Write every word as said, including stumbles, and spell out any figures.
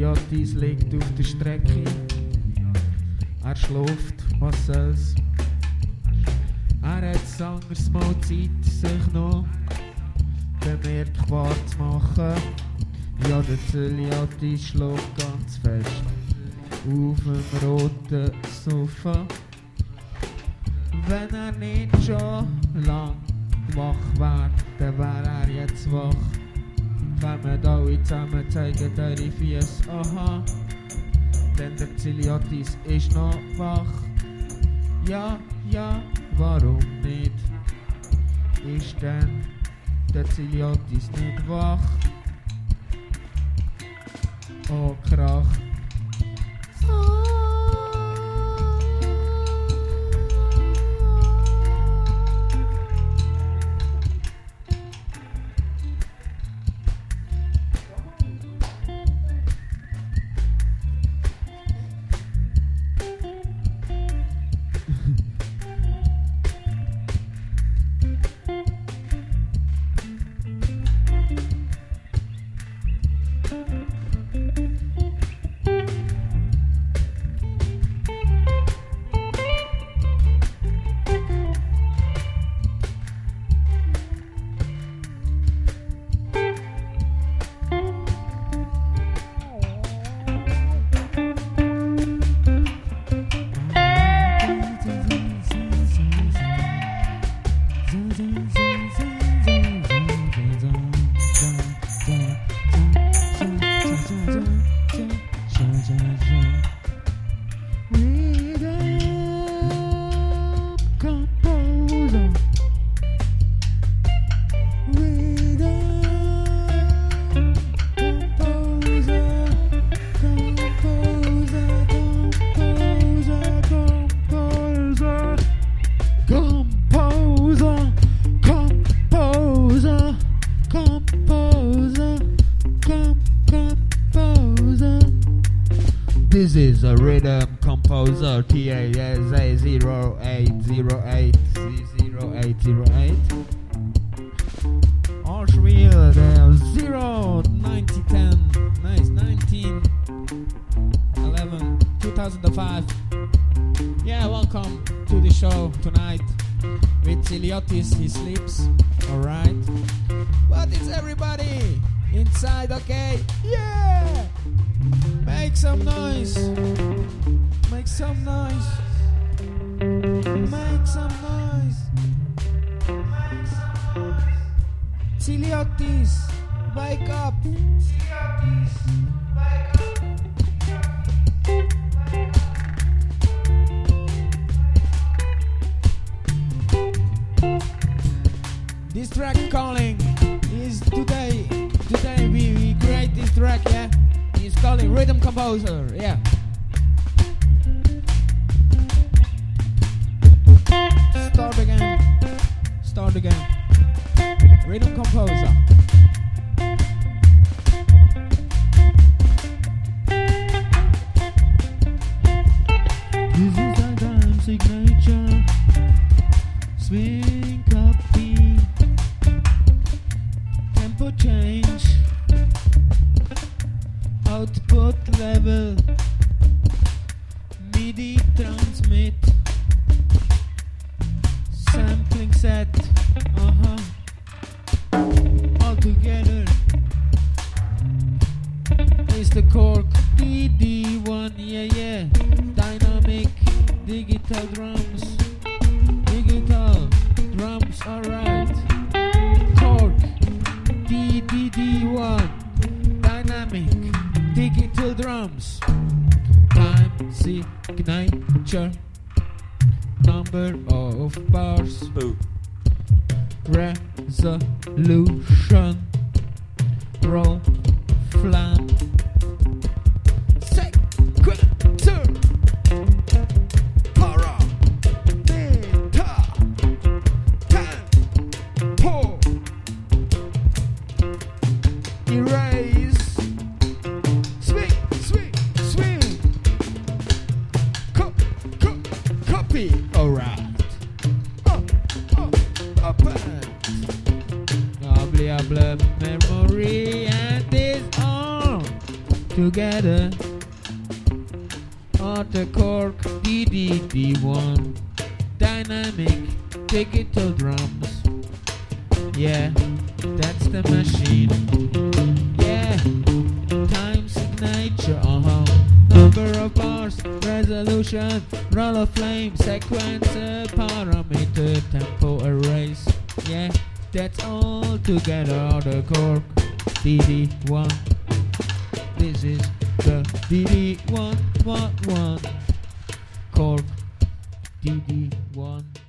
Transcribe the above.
Ziliotis liegt auf der Strecke. Er schläft, was soll's. Er hat es anderes Mal Zeit, sich noch bemerkbar zu machen. Ja, der Ziliotis schläft ganz fest auf dem roten Sofa. Wenn er nicht schon lang wach wäre, dann wäre er jetzt wach. Wenn wir alle zusammen zeigen eure Füße, aha, denn der Ziliotis ist noch wach. Ja, ja, warum nicht? Ist denn der Ziliotis nicht wach? Oh, Krach. This is a rhythm composer T A S A zero eight zero eight zero eight zero eight. Archwheel zero ninety ten nice nineteen eleven two thousand five. Yeah, welcome to the show tonight with Ziliotis. He sleeps, alright. But it's everybody inside, okay? Yeah! Make some noise. Make some noise. Make some noise. Make some noise. Ziliotis, wake up. Ziliotis, wake up. This track calling is today. Today we, we create this track, yeah. It's calling Rhythm Composer, yeah. Start again. Start again. Rhythm Composer. This is our time signature. Swing copy. Tempo change. Output level, MIDI transmit, sampling set, uh-huh, all together, is the Korg D D one, yeah yeah, dynamic, digital drums, digital drums, alright, Korg D D one, dynamic, digital drums, time signature, number of bars, Ooh. Resolution, roll, flam, sequencer, para, meta, tempo, erase. Alright. Oh, oh, open. Blah blah blah memory and this on. of the Korg D D D one. Dynamic digital drums. Yeah, that's the machine. Yeah, time signature, uh-huh. Number of bars, resolution, roll of flame, sequencer, parameter, tempo erase. Yeah, that's all together on the Korg D D one. This is the D D one one one Korg D D one.